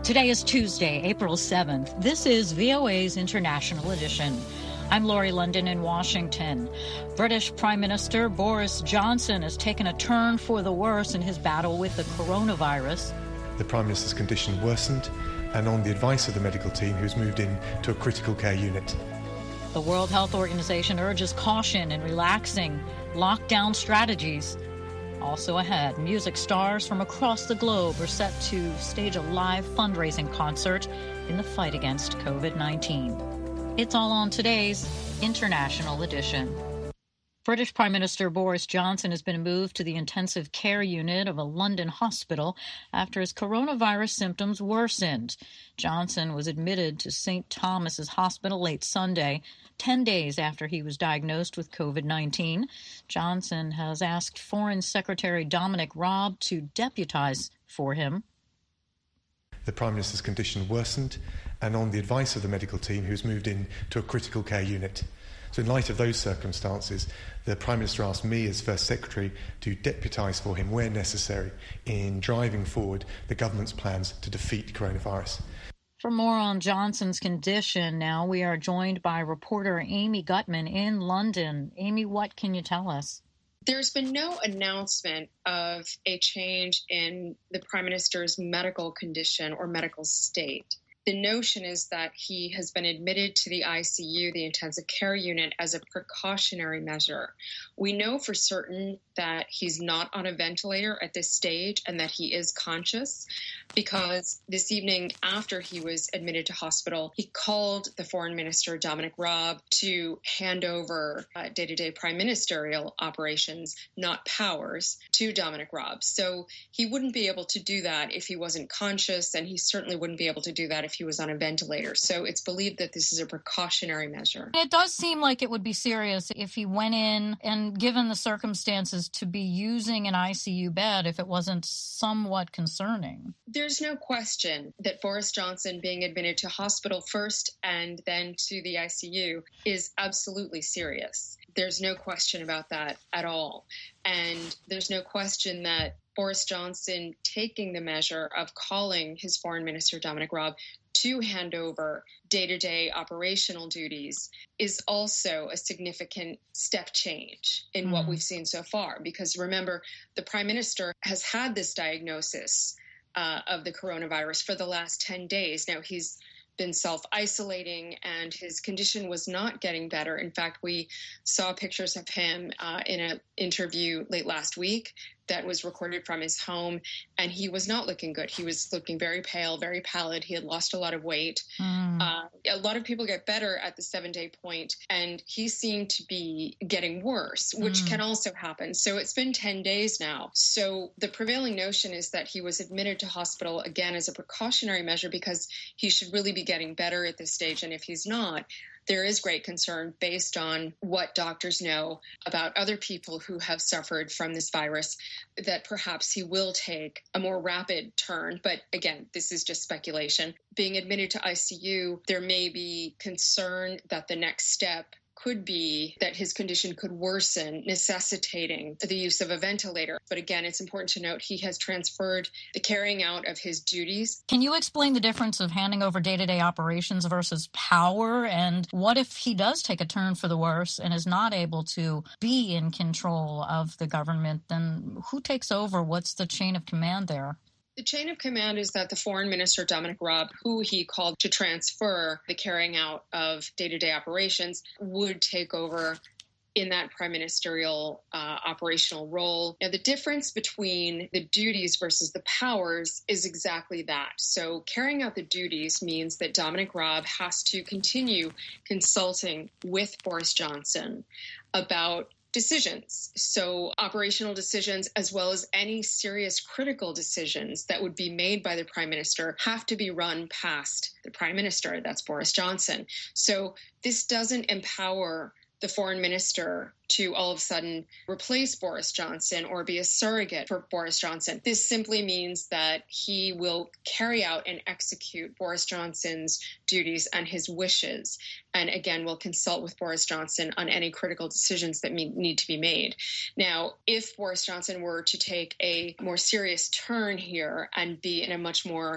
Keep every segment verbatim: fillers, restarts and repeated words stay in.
Today is Tuesday, April seventh. This is V O A's International Edition. I'm Laurie London in Washington. British Prime Minister Boris Johnson has taken a turn for the worse in his battle with the coronavirus. The Prime Minister's condition worsened, and on the advice of the medical team, he was moved in to a critical care unit. The World Health Organization urges caution in relaxing lockdown strategies. Also ahead, music stars from across the globe are set to stage a live fundraising concert in the fight against COVID nineteen. It's all on today's International Edition. British Prime Minister Boris Johnson has been moved to the intensive care unit of a London hospital after his coronavirus symptoms worsened. Johnson was admitted to Saint Thomas's Hospital late Sunday, ten days after he was diagnosed with COVID nineteen. Johnson has asked Foreign Secretary Dominic Raab to deputize for him. The Prime Minister's condition worsened, and on the advice of the medical team, he was moved in to a critical care unit. So in light of those circumstances, the Prime Minister asked me as First Secretary to deputise for him where necessary in driving forward the government's plans to defeat coronavirus. For more on Johnson's condition now, we are joined by reporter Amy Gutman in London. Amy, what can you tell us? There's been no announcement of a change in the Prime Minister's medical condition or medical state. The notion is that he has been admitted to the I C U, the intensive care unit, as a precautionary measure. We know for certain that he's not on a ventilator at this stage and that he is conscious, because this evening after he was admitted to hospital, he called the Foreign Minister, Dominic Raab, to hand over uh, day-to-day prime ministerial operations, not powers, to Dominic Raab. So he wouldn't be able to do that if he wasn't conscious, and he certainly wouldn't be able to do that if he was on a ventilator. So it's believed that this is a precautionary measure. It does seem like it would be serious if he went in and, given the circumstances, to be using an I C U bed if it wasn't somewhat concerning. There's no question that Boris Johnson being admitted to hospital first and then to the I C U is absolutely serious. There's no question about that at all. And there's no question that Boris Johnson taking the measure of calling his Foreign Minister, Dominic Raab, to hand over day-to-day operational duties is also a significant step change in mm. what we've seen so far. Because remember, the Prime Minister has had this diagnosis uh, of the coronavirus for the last ten days. Now, he's been self-isolating and his condition was not getting better. In fact, we saw pictures of him uh, in an interview late last week that was recorded from his home, and he was not looking good. He was looking very pale, very pallid. He had lost a lot of weight. Mm. Uh, a lot of people get better at the seven-day point, and he seemed to be getting worse, which mm. can also happen. So it's been ten days now. So the prevailing notion is that he was admitted to hospital, again, as a precautionary measure because he should really be getting better at this stage. And if he's not, there is great concern based on what doctors know about other people who have suffered from this virus that perhaps he will take a more rapid turn. But again, this is just speculation. Being admitted to I C U, there may be concern that the next step could be that his condition could worsen, necessitating the use of a ventilator. But again, it's important to note he has transferred the carrying out of his duties. Can you explain the difference of handing over day-to-day operations versus power? And what if he does take a turn for the worse and is not able to be in control of the government? Then who takes over? What's the chain of command there? The chain of command is that the Foreign Minister, Dominic Raab, who he called to transfer the carrying out of day-to-day operations, would take over in that prime ministerial uh, operational role. Now, the difference between the duties versus the powers is exactly that. So carrying out the duties means that Dominic Raab has to continue consulting with Boris Johnson about decisions. So operational decisions, as well as any serious critical decisions that would be made by the Prime Minister, have to be run past the Prime Minister. That's Boris Johnson. So this doesn't empower the Foreign Minister to all of a sudden replace Boris Johnson or be a surrogate for Boris Johnson. This simply means that he will carry out and execute Boris Johnson's duties and his wishes, and again, will consult with Boris Johnson on any critical decisions that need to be made. Now, if Boris Johnson were to take a more serious turn here and be in a much more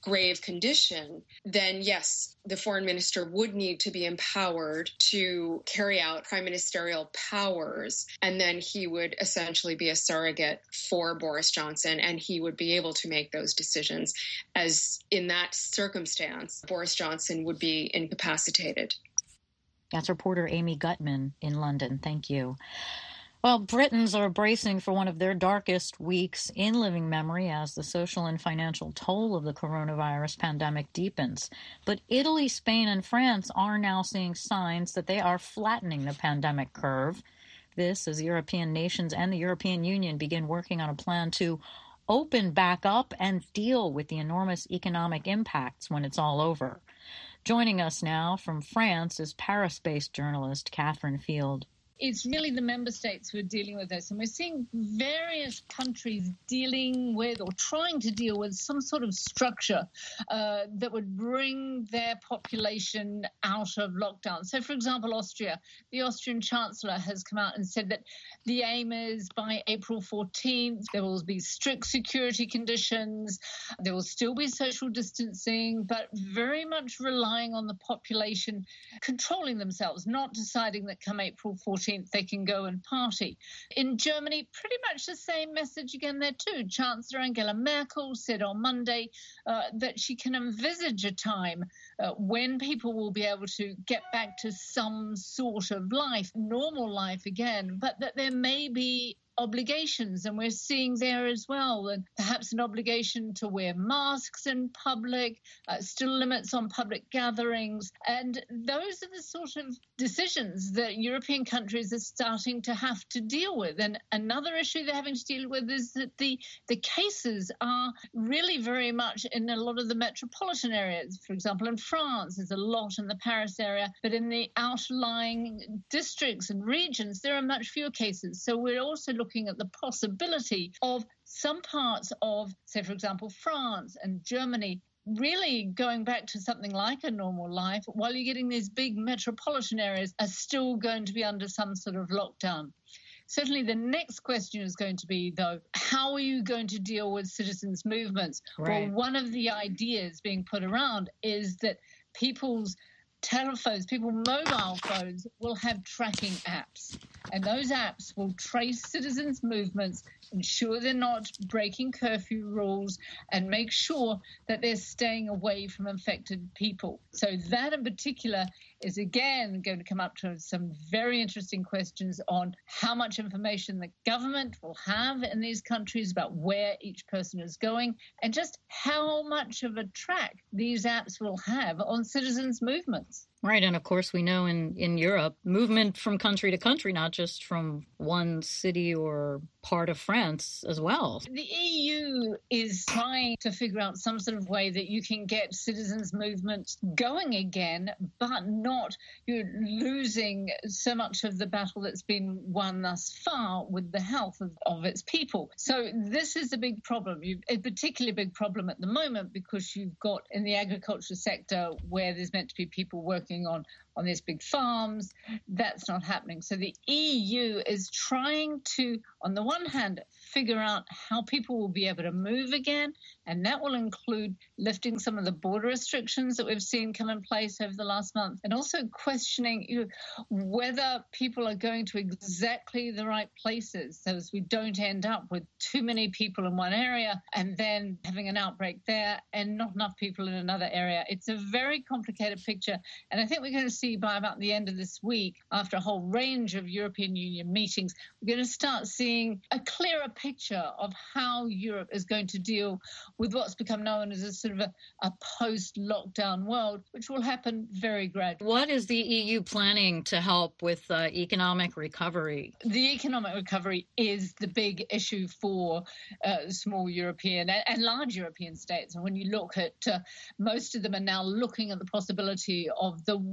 grave condition, then yes, the foreign minister would need to be empowered to carry out prime ministerial powers, and then he would essentially be a surrogate for Boris Johnson, and he would be able to make those decisions, as in that circumstance, Boris Johnson would be incapacitated. That's reporter Amy Gutman in London. Thank you. Well, Britons are bracing for one of their darkest weeks in living memory as the social and financial toll of the coronavirus pandemic deepens. But Italy, Spain, and France are now seeing signs that they are flattening the pandemic curve. This as European nations and the European Union begin working on a plan to open back up and deal with the enormous economic impacts when it's all over. Joining us now from France is Paris-based journalist Catherine Field. It's really the member states who are dealing with this. And we're seeing various countries dealing with or trying to deal with some sort of structure uh, that would bring their population out of lockdown. So, for example, Austria, the Austrian Chancellor has come out and said that the aim is by April fourteenth, there will be strict security conditions. There will still be social distancing, but very much relying on the population controlling themselves, not deciding that come April fourteenth, they can go and party. In Germany, pretty much the same message again there too. Chancellor Angela Merkel said on Monday uh, that she can envisage a time uh, when people will be able to get back to some sort of life, normal life again, but that there may be obligations, and we're seeing there as well, and perhaps an obligation to wear masks in public, uh, still limits on public gatherings, and those are the sort of decisions that European countries are starting to have to deal with. And another issue they're having to deal with is that the, the cases are really very much in a lot of the metropolitan areas. For example, in France, there's a lot in the Paris area, but in the outlying districts and regions, there are much fewer cases. So we're also looking looking at the possibility of some parts of, say, for example, France and Germany really going back to something like a normal life, while you're getting these big metropolitan areas are still going to be under some sort of lockdown. Certainly the next question is going to be, though, how are you going to deal with citizens' movements? Right. Well, one of the ideas being put around is that people's telephones, people mobile phones will have tracking apps, and those apps will trace citizens' movements, ensure they're not breaking curfew rules, and make sure that they're staying away from infected people. So that in particular is again going to come up to some very interesting questions on how much information the government will have in these countries about where each person is going, and just how much of a track these apps will have on citizens' movements. Right. And of course, we know in, in Europe, movement from country to country, not just from one city or part of France as well. The E U is trying to figure out some sort of way that you can get citizens' movements going again, but not you're losing so much of the battle that's been won thus far with the health of, of its people. So this is a big problem, you, a particularly big problem at the moment, because you've got in the agriculture sector where there's meant to be people working on on these big farms. That's not happening. So the E U is trying to, on the one hand, figure out how people will be able to move again, and that will include lifting some of the border restrictions that we've seen come in place over the last month, and also questioning you know, whether people are going to exactly the right places, so as we don't end up with too many people in one area and then having an outbreak there and not enough people in another area. It's a very complicated picture, and I think we're going to see by about the end of this week, after a whole range of European Union meetings, we're going to start seeing a clearer picture of how Europe is going to deal with what's become known as a sort of a, a post-lockdown world, which will happen very gradually. What is the E U planning to help with uh, economic recovery? The economic recovery is the big issue for uh, small European and, and large European states. And when you look at uh, most of them are now looking at the possibility of the worst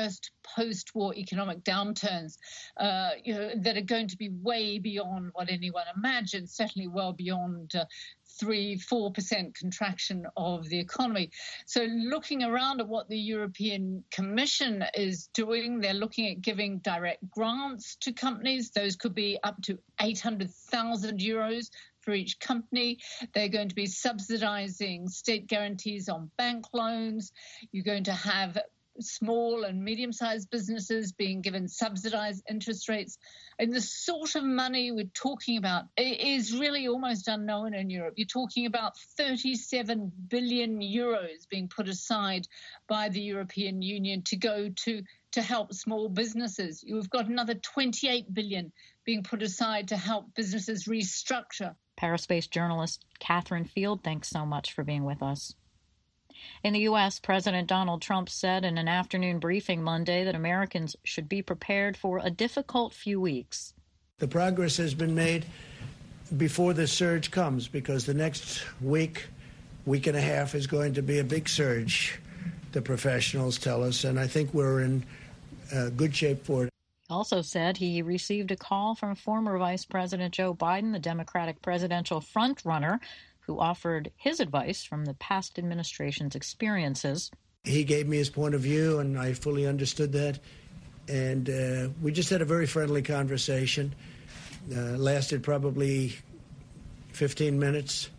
worst post-war economic downturns, uh, you know, that are going to be way beyond what anyone imagined, certainly well beyond uh, three, four percent contraction of the economy. So looking around at what the European Commission is doing, they're looking at giving direct grants to companies. Those could be up to eight hundred thousand euros for each company. They're going to be subsidizing state guarantees on bank loans. You're going to have small and medium-sized businesses being given subsidized interest rates. And the sort of money we're talking about is really almost unknown in Europe. You're talking about thirty-seven billion euros being put aside by the European Union to go to, to help small businesses. You've got another twenty-eight billion being put aside to help businesses restructure. Paris-based journalist Catherine Field, thanks so much for being with us. In the U S, President Donald Trump said in an afternoon briefing Monday that Americans should be prepared for a difficult few weeks. The progress has been made before the surge comes, because the next week, week and a half is going to be a big surge, the professionals tell us, and I think we're in uh, good shape for it. He also said he received a call from former Vice President Joe Biden, the Democratic presidential frontrunner, who offered his advice from the past administration's experiences. He gave me his point of view, and I fully understood that. And uh, we just had a very friendly conversation. Uh, lasted probably fifteen minutes.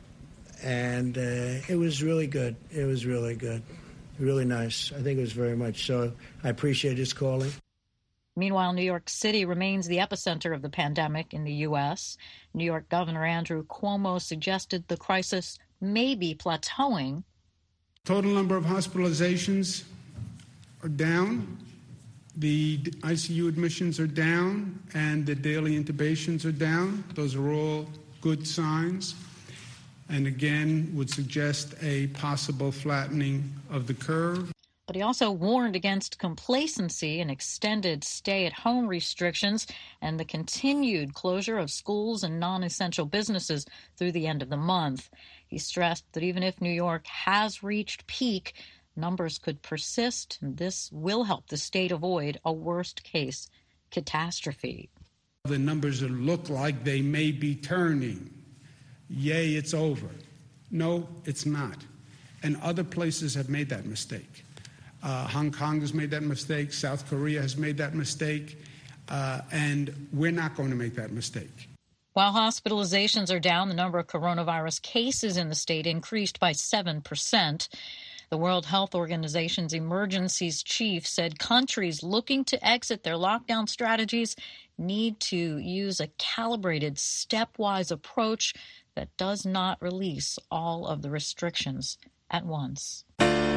And uh, it was really good. It was really good. Really nice. I think it was very much so. I appreciate his calling. Meanwhile, New York City remains the epicenter of the pandemic in the U S. New York Governor Andrew Cuomo suggested the crisis may be plateauing. Total number of hospitalizations are down. The I C U admissions are down, and the daily intubations are down. Those are all good signs, and again would suggest a possible flattening of the curve. But he also warned against complacency and extended stay-at-home restrictions and the continued closure of schools and non-essential businesses through the end of the month. He stressed that even if New York has reached peak, numbers could persist, and this will help the state avoid a worst-case catastrophe. The numbers look like they may be turning. Yay, it's over. No, it's not. And other places have made that mistake. Uh, Hong Kong has made that mistake. South Korea has made that mistake. Uh, and we're not going to make that mistake. While hospitalizations are down, the number of coronavirus cases in the state increased by seven percent. The World Health Organization's emergencies chief said countries looking to exit their lockdown strategies need to use a calibrated, stepwise approach that does not release all of the restrictions at once.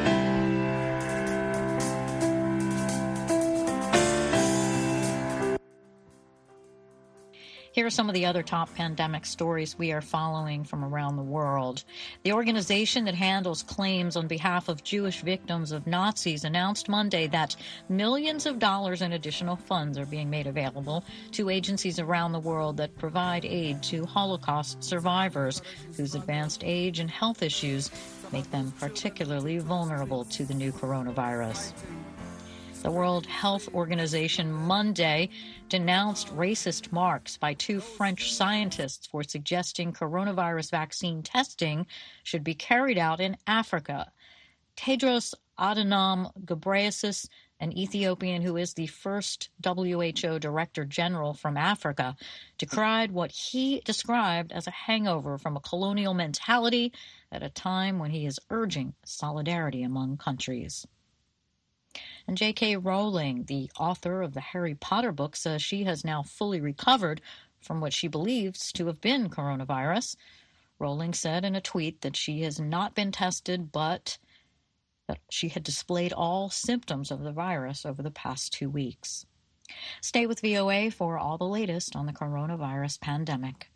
Here are some of the other top pandemic stories we are following from around the world. The organization that handles claims on behalf of Jewish victims of Nazis announced Monday that millions of dollars in additional funds are being made available to agencies around the world that provide aid to Holocaust survivors whose advanced age and health issues make them particularly vulnerable to the new coronavirus. The World Health Organization Monday denounced racist marks by two French scientists for suggesting coronavirus vaccine testing should be carried out in Africa. Tedros Adhanom Ghebreyesus, an Ethiopian who is the first W H O Director General from Africa, decried what he described as a hangover from a colonial mentality at a time when he is urging solidarity among countries. And J K Rowling, the author of the Harry Potter books, says she has now fully recovered from what she believes to have been coronavirus. Rowling said in a tweet that she has not been tested, but that she had displayed all symptoms of the virus over the past two weeks. Stay with V O A for all the latest on the coronavirus pandemic.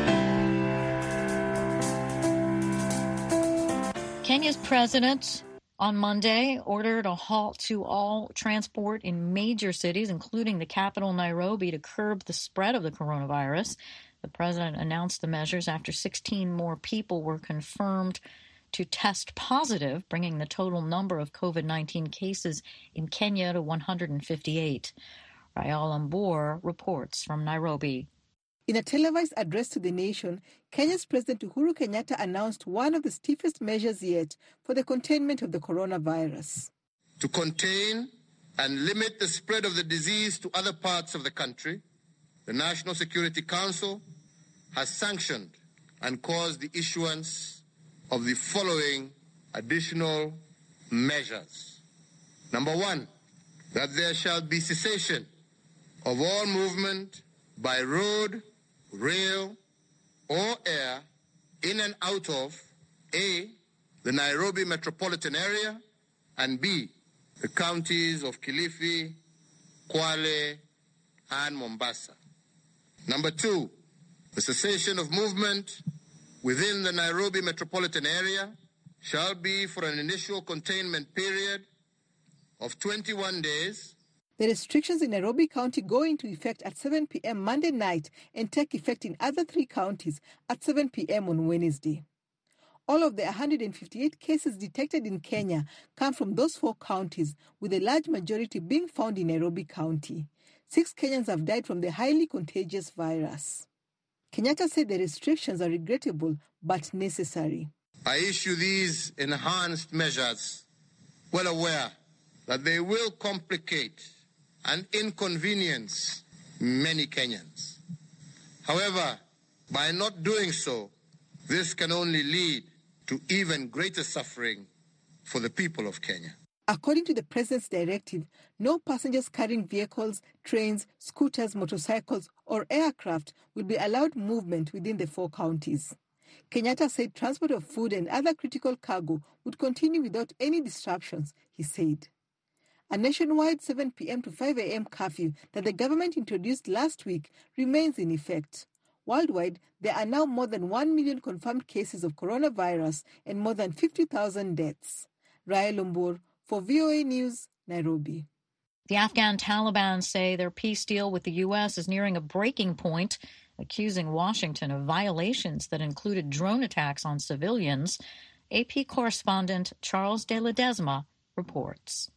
Kenya's president on Monday ordered a halt to all transport in major cities, including the capital Nairobi, to curb the spread of the coronavirus. The president announced the measures after sixteen more people were confirmed to test positive, bringing the total number of COVID nineteen cases in Kenya to one hundred fifty-eight. Rael Ambor reports from Nairobi. In a televised address to the nation, Kenya's President Uhuru Kenyatta announced one of the stiffest measures yet for the containment of the coronavirus. To contain and limit the spread of the disease to other parts of the country, the National Security Council has sanctioned and caused the issuance of the following additional measures. Number one, that there shall be cessation of all movement by road, rail, or air in and out of A, the Nairobi metropolitan area, and B, the counties of Kilifi, Kwale, and Mombasa. Number two, the cessation of movement within the Nairobi metropolitan area shall be for an initial containment period of twenty-one days. The restrictions in Nairobi County go into effect at seven p.m. Monday night and take effect in other three counties at seven p.m. on Wednesday. All of the one hundred fifty-eight cases detected in Kenya come from those four counties, with a large majority being found in Nairobi County. Six Kenyans have died from the highly contagious virus. Kenyatta said the restrictions are regrettable but necessary. I issue these enhanced measures well aware that they will complicate and inconvenience many Kenyans. However, by not doing so, this can only lead to even greater suffering for the people of Kenya. According to the President's directive, no passengers carrying vehicles, trains, scooters, motorcycles, or aircraft will be allowed movement within the four counties. Kenyatta said transport of food and other critical cargo would continue without any disruptions, he said. A nationwide seven p.m. to five a.m. curfew that the government introduced last week remains in effect. Worldwide, there are now more than one million confirmed cases of coronavirus and more than fifty thousand deaths. Rael Ambor for V O A News, Nairobi. The Afghan Taliban say their peace deal with the U S is nearing a breaking point, accusing Washington of violations that included drone attacks on civilians. A P correspondent Charles de Ledesma reports.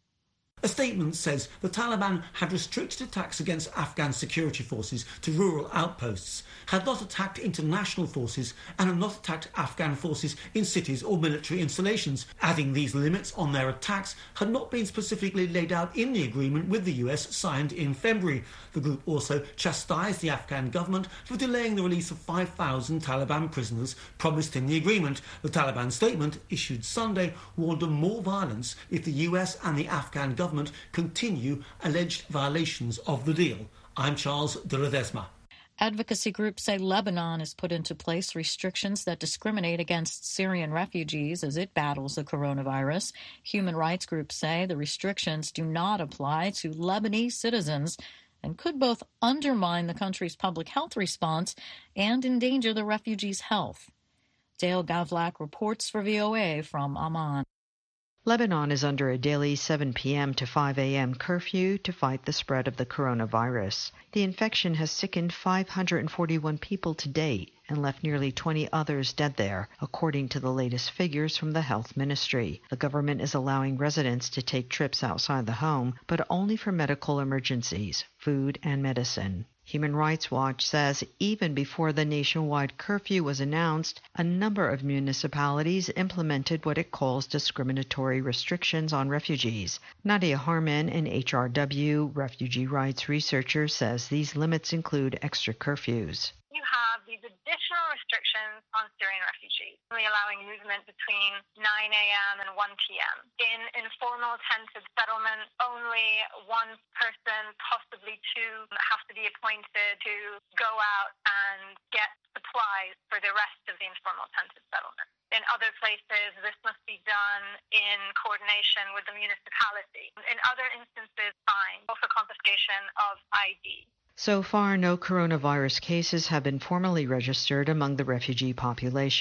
A statement says the Taliban had restricted attacks against Afghan security forces to rural outposts, had not attacked international forces, and had not attacked Afghan forces in cities or military installations, adding these limits on their attacks had not been specifically laid out in the agreement with the U S signed in February. The group also chastised the Afghan government for delaying the release of five thousand Taliban prisoners promised in the agreement. The Taliban statement, issued Sunday, warned of more violence if the U S and the Afghan government continue alleged violations of the deal. I'm Charles de Ledesma. Advocacy groups say Lebanon has put into place restrictions that discriminate against Syrian refugees as it battles the coronavirus. Human rights groups say the restrictions do not apply to Lebanese citizens and could both undermine the country's public health response and endanger the refugees' health. Dale Gavlak reports for V O A from Amman. Lebanon is under a daily seven p.m. to five a.m. curfew to fight the spread of the coronavirus. The infection has sickened five hundred forty-one people to date and left nearly twenty others dead there, according to the latest figures from the health ministry. The government is allowing residents to take trips outside the home, but only for medical emergencies, food and medicine. Human Rights Watch says even before the nationwide curfew was announced, a number of municipalities implemented what it calls discriminatory restrictions on refugees. Nadia Harman, an H R W refugee rights researcher, says these limits include extra curfews. You have these additional restrictions on Syrian refugees, only allowing movement between nine a.m. and one p.m. In informal tented settlements, only one person, possibly two, have to be appointed to go out and get supplies for the rest of the informal tented settlement. In other places, this must be done in coordination with the municipality. In other instances, fine, or for confiscation of I D. So far, no coronavirus cases have been formally registered among the refugee population.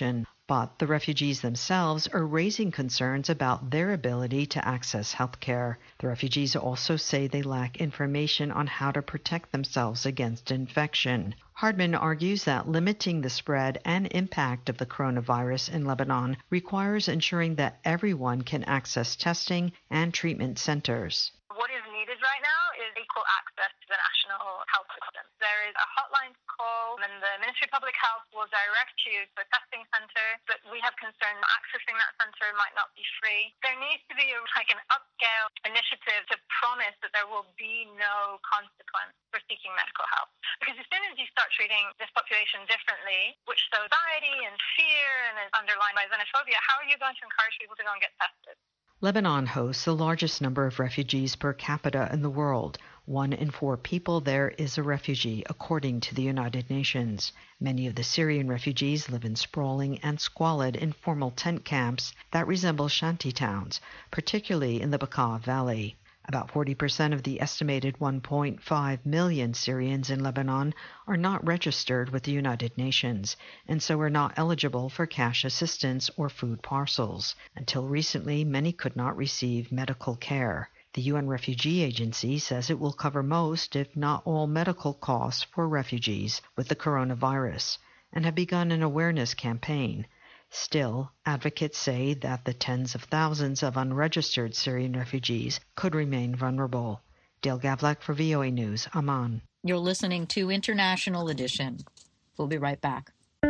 But the refugees themselves are raising concerns about their ability to access health care. The refugees also say they lack information on how to protect themselves against infection. Hardman argues that limiting the spread and impact of the coronavirus in Lebanon requires ensuring that everyone can access testing and treatment centers. What is needed right now is equal access to the national health system. There is a hotline to call, and the Ministry of Public Health will direct you to a testing center, but we have concern that accessing that center might not be free. There needs to be a, like an upscale initiative to promise that there will be no consequence for seeking medical help. Because as soon as you start treating this population differently, which shows anxiety and fear and is underlined by xenophobia, how are you going to encourage people to go and get tested? Lebanon hosts the largest number of refugees per capita in the world. One in four people there is a refugee, according to the United Nations. Many of the Syrian refugees live in sprawling and squalid informal tent camps that resemble shanty towns, particularly in the Bekaa Valley. About forty percent of the estimated one point five million Syrians in Lebanon are not registered with the United Nations, and so are not eligible for cash assistance or food parcels. Until recently, many could not receive medical care. The U N Refugee Agency says it will cover most, if not all, medical costs for refugees with the coronavirus, and have begun an awareness campaign. Still, advocates say that the tens of thousands of unregistered Syrian refugees could remain vulnerable. Dale Gavlak for V O A News, Amman. You're listening to International Edition. We'll be right back.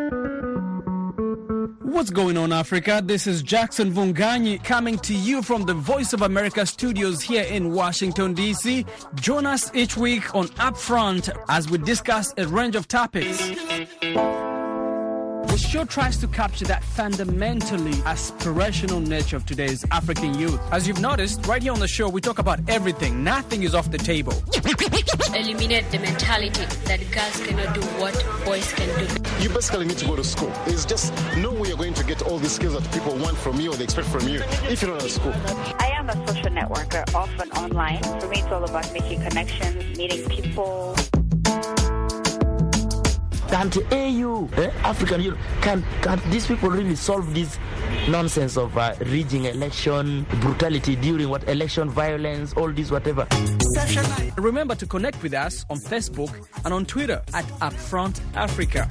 What's going on, Africa? This is Jackson Vunganyi coming to you from the Voice of America studios here in Washington, D C. Join us each week on Upfront as we discuss a range of topics. The show tries to capture that fundamentally aspirational nature of today's African youth. As you've noticed, right here on the show, we talk about everything. Nothing is off the table. Eliminate the mentality that girls cannot do what boys can do. You basically need to go to school. There's just no way you're going to get all these skills that people want from you or they expect from you if you're not at school. I am a social networker, often online. For me, it's all about making connections, meeting people. Can't A U, eh, African Union, can can't these people really solve this nonsense of uh, rigging election, brutality during what election, violence, all this whatever? Remember to connect with us on Facebook and on Twitter at Upfront Africa.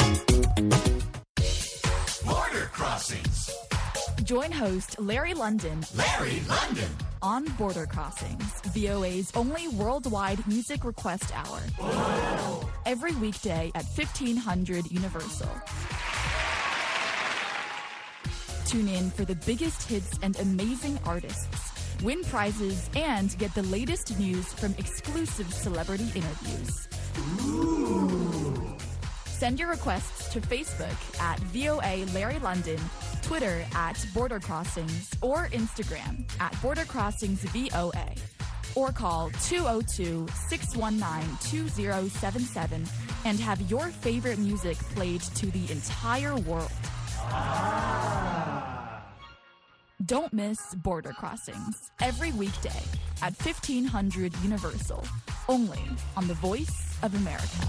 Border Crossings. Join host Larry London. Larry London. On Border Crossings, V O A's only worldwide music request hour. Whoa. Every weekday at fifteen hundred Universal. Tune in for the biggest hits and amazing artists. Win prizes and get the latest news from exclusive celebrity interviews. Ooh. Send your requests to Facebook at V O A Larry London, Twitter at Border Crossings, or Instagram at Border Crossings V O A. Or call two oh two, six one nine, two oh seven seven and have your favorite music played to the entire world. Ah. Don't miss Border Crossings every weekday at fifteen hundred Universal, only on the Voice of America.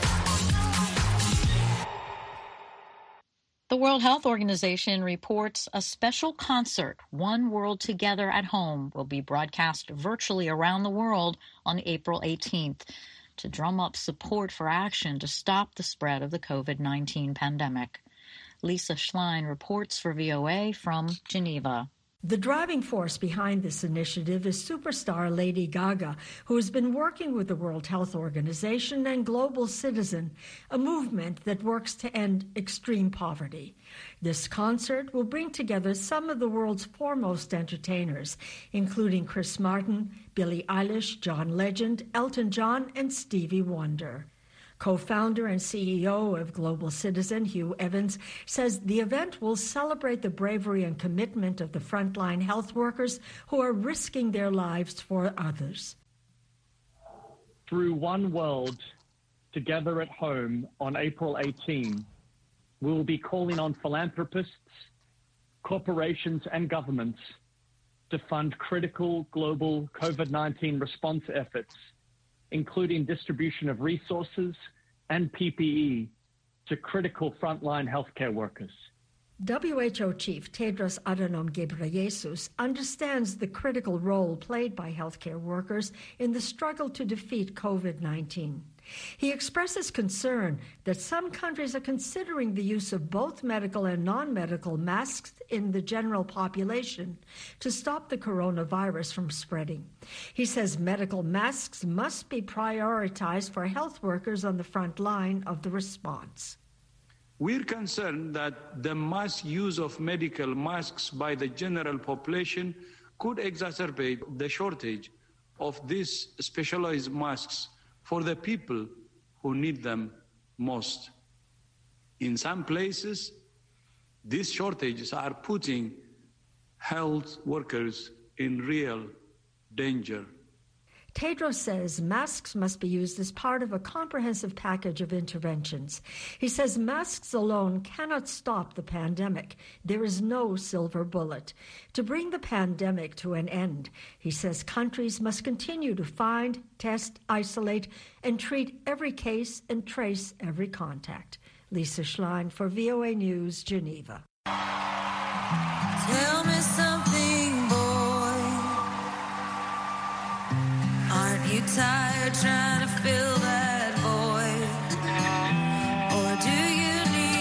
The World Health Organization reports a special concert, One World Together at Home, will be broadcast virtually around the world on April eighteenth to drum up support for action to stop the spread of the covid nineteen pandemic. Lisa Schlein reports for V O A from Geneva. The driving force behind this initiative is superstar Lady Gaga, who has been working with the World Health Organization and Global Citizen, a movement that works to end extreme poverty. This concert will bring together some of the world's foremost entertainers, including Chris Martin, Billie Eilish, John Legend, Elton John, and Stevie Wonder. Co-founder and C E O of Global Citizen, Hugh Evans, says the event will celebrate the bravery and commitment of the frontline health workers who are risking their lives for others. Through One World Together at Home on April eighteenth, we will be calling on philanthropists, corporations, and governments to fund critical global covid nineteen response efforts, including distribution of resources and P P E to critical frontline healthcare workers. W H O Chief Tedros Adhanom Ghebreyesus understands the critical role played by healthcare workers in the struggle to defeat COVID nineteen. He expresses concern that some countries are considering the use of both medical and non-medical masks in the general population to stop the coronavirus from spreading. He says medical masks must be prioritized for health workers on the front line of the response. We're concerned that the mass use of medical masks by the general population could exacerbate the shortage of these specialized masks for the people who need them most. In some places, these shortages are putting health workers in real danger. Tedros says masks must be used as part of a comprehensive package of interventions. He says masks alone cannot stop the pandemic. There is no silver bullet. To bring the pandemic to an end, he says countries must continue to find, test, isolate, and treat every case and trace every contact. Lisa Schlein for V O A News, Geneva. Tell me something, boy. Aren't you tired trying to fill that void? Or do you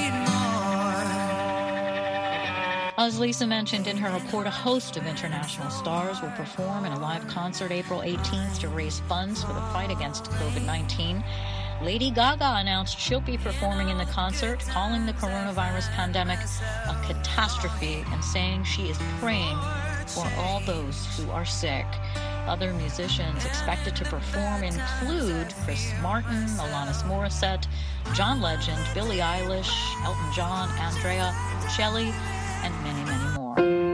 need more? As Lisa mentioned in her report, a host of international stars will perform in a live concert April eighteenth to raise funds for the fight against COVID nineteen. Lady Gaga announced she'll be performing in the concert, calling the coronavirus pandemic a catastrophe and saying she is praying for all those who are sick. Other musicians expected to perform include Chris Martin, Alanis Morissette, John Legend, Billie Eilish, Elton John, Andrea Bocelli, and many, many more.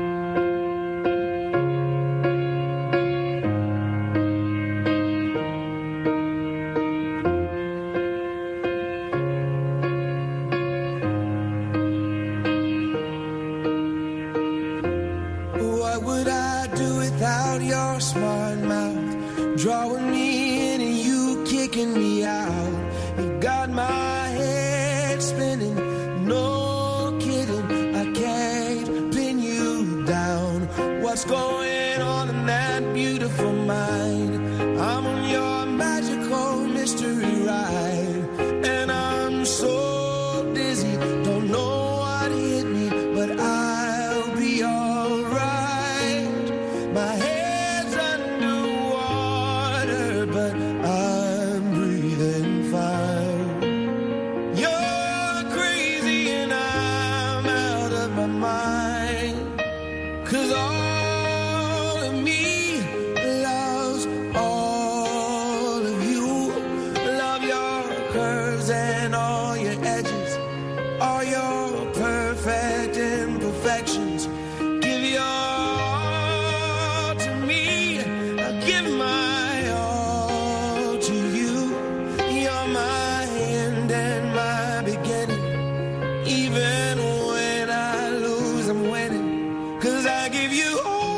What would I do without your smart mouth? Drawing me in and you kicking me out. You got my head spinning, no kidding. I can't pin you down. What's going on in that beautiful mind? I'm on your magical mystery ride, and I'm so dizzy, don't know what hit me, but I'll be alright. My head's underwater, but I'm breathing fine. You're crazy and I'm out of my mind, 'cause all of me loves all of you. Love your curves and all your edges, all your perfect imperfections. Give your all to me, I give my all to you. You're my end and my beginning. Even when I lose, I'm winning, 'cause I give you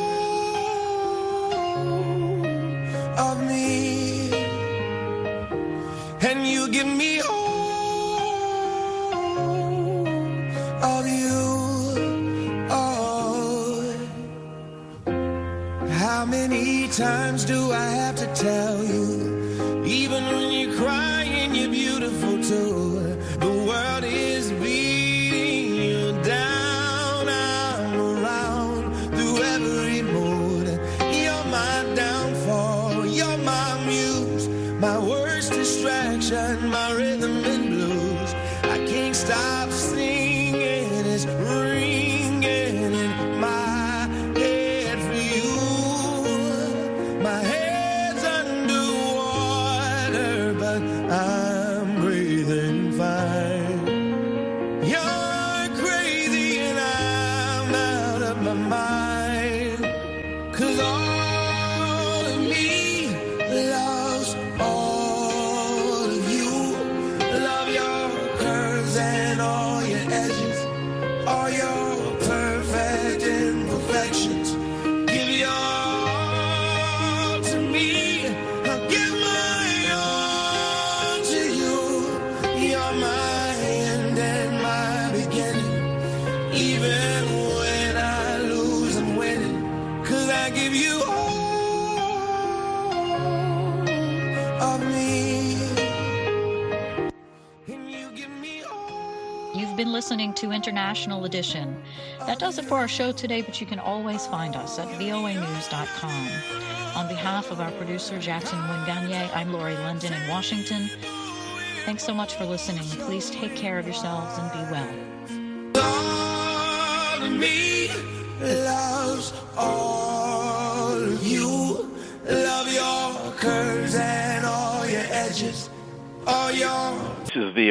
all of me, and you give me all of you. Oh, how many times do I have to tell you? Even when you're crying, you're beautiful too. The world is beating you down. I'm around through every mood. You're my downfall, you're my muse, my worst distraction, my rhythm and blues. I can't stop singing, it's ringing in my head for you. My head's underwater, but I'm breathing fine. You're crazy and I'm out of my mind, 'cause all of me loves all of you. Love your curves and all your edges, all your perfect imperfections. Give your all to me, I'll give my all to you. You're my end and my beginning. Even You've been listening to International Edition. That does it for our show today, but you can always find us at V O A news dot com. On behalf of our producer, Jackson Winganye, I'm Lori London in Washington. Thanks so much for listening. Please take care of yourselves and be well. All of me loves all of you. Love your curves and all your edges, all your... This is V